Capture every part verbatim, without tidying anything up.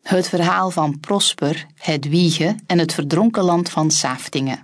Het verhaal van Prosper, Hedwige en het verdronken land van Saaftingen.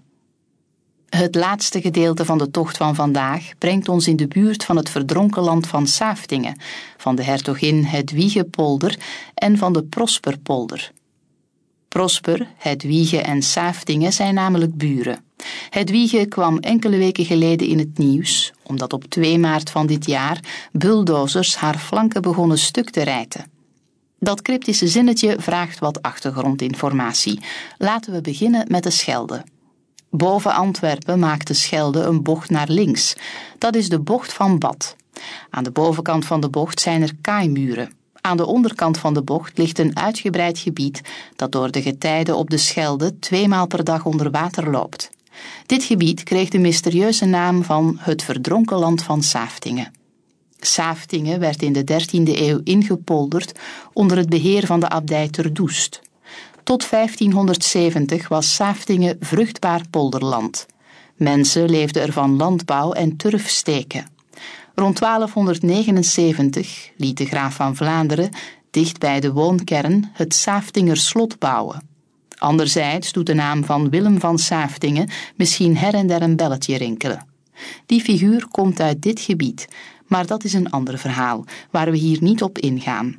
Het laatste gedeelte van de tocht van vandaag brengt ons in de buurt van het verdronken land van Saaftingen, van de hertogin Hedwigepolder en van de Prosperpolder. Prosper, Hedwige en Saaftingen zijn namelijk buren. Hedwige kwam enkele weken geleden in het nieuws, omdat op twee maart van dit jaar bulldozers haar flanken begonnen stuk te rijten. Dat cryptische zinnetje vraagt wat achtergrondinformatie. Laten we beginnen met de Schelde. Boven Antwerpen maakt de Schelde een bocht naar links. Dat is de bocht van Bad. Aan de bovenkant van de bocht zijn er kaaimuren. Aan de onderkant van de bocht ligt een uitgebreid gebied dat door de getijden op de Schelde tweemaal per dag onder water loopt. Dit gebied kreeg de mysterieuze naam van het verdronken land van Saaftingen. Saaftingen werd in de dertiende eeuw ingepolderd onder het beheer van de abdij Ter Doest. Tot vijftienhonderdzeventig was Saaftingen vruchtbaar polderland. Mensen leefden er van landbouw en turfsteken. Rond twaalfhonderdnegenenzeventig liet de graaf van Vlaanderen dicht bij de woonkern het Saaftinger slot bouwen. Anderzijds doet de naam van Willem van Saaftingen misschien her en der een belletje rinkelen. Die figuur komt uit dit gebied, maar dat is een ander verhaal, waar we hier niet op ingaan.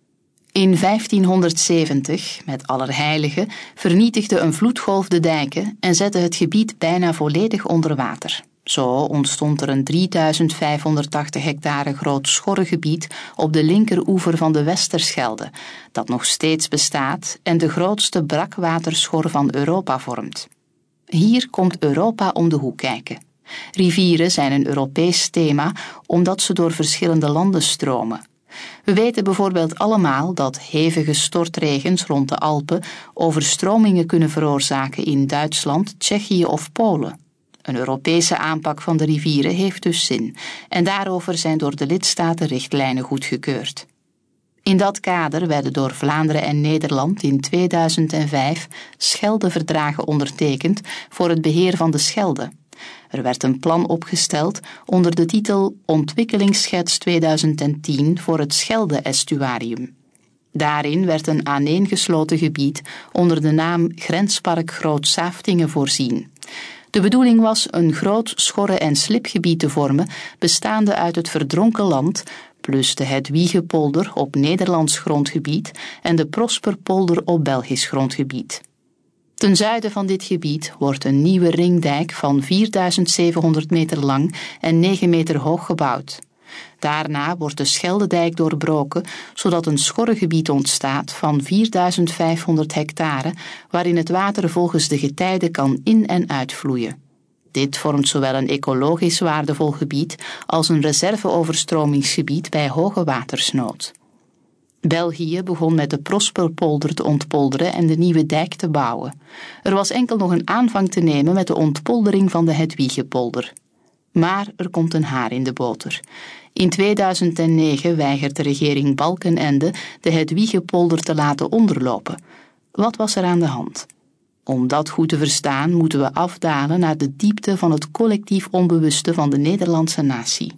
In vijftienhonderdzeventig, met Allerheiligen, vernietigde een vloedgolf de dijken en zette het gebied bijna volledig onder water. Zo ontstond er een drieduizend vijfhonderdtachtig hectare groot schorregebied op de linkeroever van de Westerschelde, dat nog steeds bestaat en de grootste brakwaterschor van Europa vormt. Hier komt Europa om de hoek kijken. Rivieren zijn een Europees thema omdat ze door verschillende landen stromen. We weten bijvoorbeeld allemaal dat hevige stortregens rond de Alpen overstromingen kunnen veroorzaken in Duitsland, Tsjechië of Polen. Een Europese aanpak van de rivieren heeft dus zin en daarover zijn door de lidstaten richtlijnen goedgekeurd. In dat kader werden door Vlaanderen en Nederland in tweeduizend vijf Scheldeverdragen ondertekend voor het beheer van de Schelde. Er werd een plan opgesteld onder de titel Ontwikkelingsschets tweeduizend tien voor het Schelde-estuarium. Daarin werd een aaneengesloten gebied onder de naam Grenspark Groot Saaftingen voorzien. De bedoeling was een groot schorre- en slipgebied te vormen, bestaande uit het verdronken land, plus de Hedwigepolder op Nederlands grondgebied en de Prosperpolder op Belgisch grondgebied. Ten zuiden van dit gebied wordt een nieuwe ringdijk van vierduizend zevenhonderd meter lang en negen meter hoog gebouwd. Daarna wordt de Scheldedijk doorbroken, zodat een schorregebied ontstaat van vierduizend vijfhonderd hectare, waarin het water volgens de getijden kan in- en uitvloeien. Dit vormt zowel een ecologisch waardevol gebied als een reserveoverstromingsgebied bij hoge watersnood. België begon met de Prosperpolder te ontpolderen en de nieuwe dijk te bouwen. Er was enkel nog een aanvang te nemen met de ontpoldering van de Hedwigepolder. Maar er komt een haar in de boter. In tweeduizend negen weigert de regering Balkenende de Hedwigepolder te laten onderlopen. Wat was er aan de hand? Om dat goed te verstaan moeten we afdalen naar de diepte van het collectief onbewuste van de Nederlandse natie.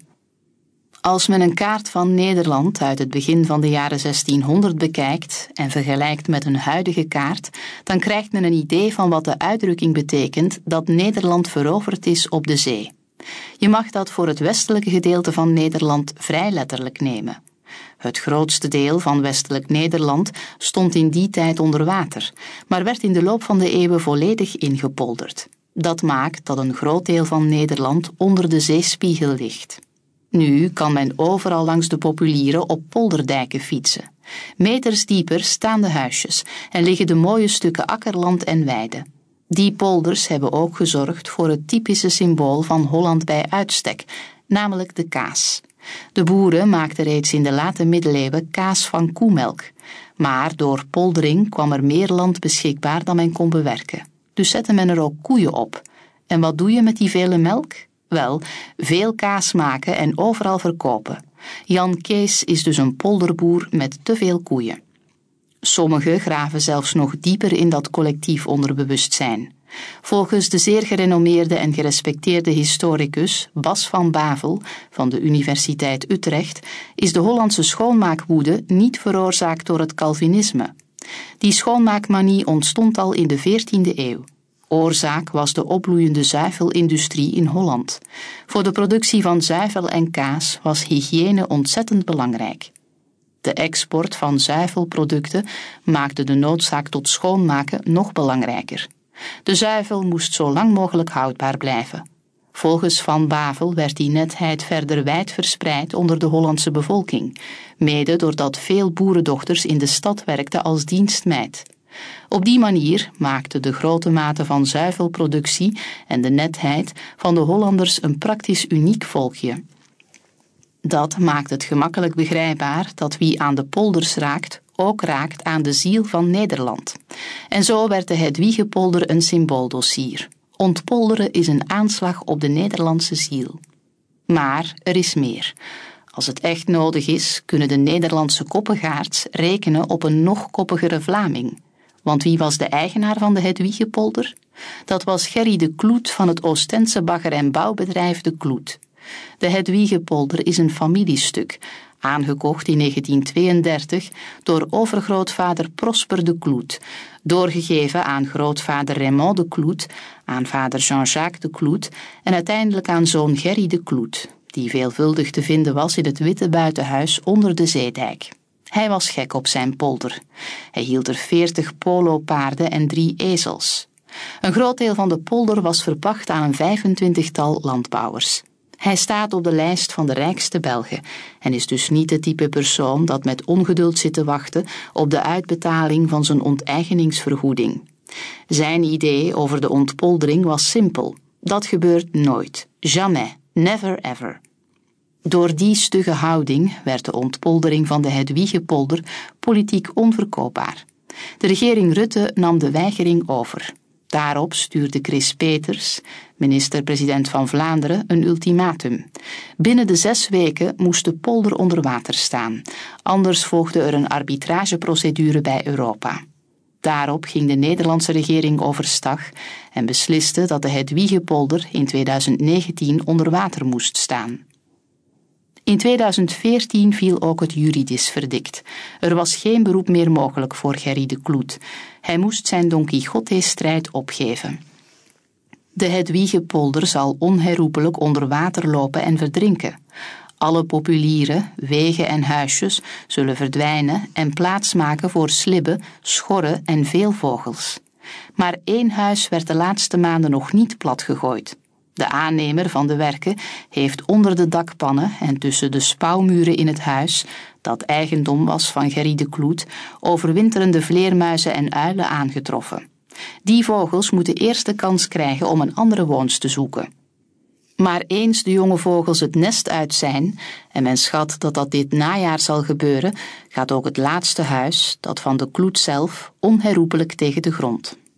Als men een kaart van Nederland uit het begin van de jaren zestienhonderd bekijkt en vergelijkt met een huidige kaart, dan krijgt men een idee van wat de uitdrukking betekent dat Nederland veroverd is op de zee. Je mag dat voor het westelijke gedeelte van Nederland vrij letterlijk nemen. Het grootste deel van westelijk Nederland stond in die tijd onder water, maar werd in de loop van de eeuwen volledig ingepolderd. Dat maakt dat een groot deel van Nederland onder de zeespiegel ligt. Nu kan men overal langs de populieren op polderdijken fietsen. Meters dieper staan de huisjes en liggen de mooie stukken akkerland en weide. Die polders hebben ook gezorgd voor het typische symbool van Holland bij uitstek, namelijk de kaas. De boeren maakten reeds in de late middeleeuwen kaas van koemelk. Maar door poldering kwam er meer land beschikbaar dan men kon bewerken. Dus zette men er ook koeien op. En wat doe je met die vele melk? Wel, veel kaas maken en overal verkopen. Jan Kees is dus een polderboer met te veel koeien. Sommigen graven zelfs nog dieper in dat collectief onderbewustzijn. Volgens de zeer gerenommeerde en gerespecteerde historicus Bas van Bavel van de Universiteit Utrecht is de Hollandse schoonmaakwoede niet veroorzaakt door het Calvinisme. Die schoonmaakmanie ontstond al in de veertiende eeuw. Oorzaak was de opbloeiende zuivelindustrie in Holland. Voor de productie van zuivel en kaas was hygiëne ontzettend belangrijk. De export van zuivelproducten maakte de noodzaak tot schoonmaken nog belangrijker. De zuivel moest zo lang mogelijk houdbaar blijven. Volgens Van Bavel werd die netheid verder wijd verspreid onder de Hollandse bevolking, mede doordat veel boerendochters in de stad werkten als dienstmeid. Op die manier maakte de grote mate van zuivelproductie en de netheid van de Hollanders een praktisch uniek volkje. Dat maakt het gemakkelijk begrijpbaar dat wie aan de polders raakt, ook raakt aan de ziel van Nederland. En zo werd de Hedwiegepolder een symbooldossier. Ontpolderen is een aanslag op de Nederlandse ziel. Maar er is meer. Als het echt nodig is, kunnen de Nederlandse koppegaards rekenen op een nog koppigere Vlaming. Want wie was de eigenaar van de Hedwiegepolder? Dat was Gerry de Kloet van het Oostense bagger- en bouwbedrijf De Kloet. De Hedwiegepolder is een familiestuk, aangekocht in negentien tweeëndertig door overgrootvader Prosper de Kloet, doorgegeven aan grootvader Raymond de Kloet, aan vader Jean-Jacques de Kloet en uiteindelijk aan zoon Gerry de Kloet, die veelvuldig te vinden was in het witte buitenhuis onder de zeedijk. Hij was gek op zijn polder. Hij hield er veertig polopaarden en drie ezels. Een groot deel van de polder was verpacht aan een vijfentwintigtal landbouwers. Hij staat op de lijst van de rijkste Belgen en is dus niet de type persoon dat met ongeduld zit te wachten op de uitbetaling van zijn onteigeningsvergoeding. Zijn idee over de ontpoldering was simpel. Dat gebeurt nooit. Jamais. Never ever. Door die stugge houding werd de ontpoldering van de Hedwiegepolder politiek onverkoopbaar. De regering Rutte nam de weigering over. Daarop stuurde Chris Peeters, minister-president van Vlaanderen, een ultimatum. Binnen de zes weken moest de polder onder water staan, anders volgde er een arbitrageprocedure bij Europa. Daarop ging de Nederlandse regering overstag en besliste dat de Hedwiegepolder in tweeduizend negentien onder water moest staan. In tweeduizend veertien viel ook het juridisch verdict. Er was geen beroep meer mogelijk voor Gerry de Kloet. Hij moest zijn Don Quixote-strijd opgeven. De Hedwiegepolder zal onherroepelijk onder water lopen en verdrinken. Alle populieren, wegen en huisjes zullen verdwijnen en plaatsmaken voor slibben, schorren en veelvogels. Maar één huis werd de laatste maanden nog niet platgegooid. De aannemer van de werken heeft onder de dakpannen en tussen de spouwmuren in het huis, dat eigendom was van Gerry de Kloet, overwinterende vleermuizen en uilen aangetroffen. Die vogels moeten eerst de kans krijgen om een andere woonst te zoeken. Maar eens de jonge vogels het nest uit zijn, en men schat dat dat dit najaar zal gebeuren, gaat ook het laatste huis, dat van de Kloet zelf, onherroepelijk tegen de grond.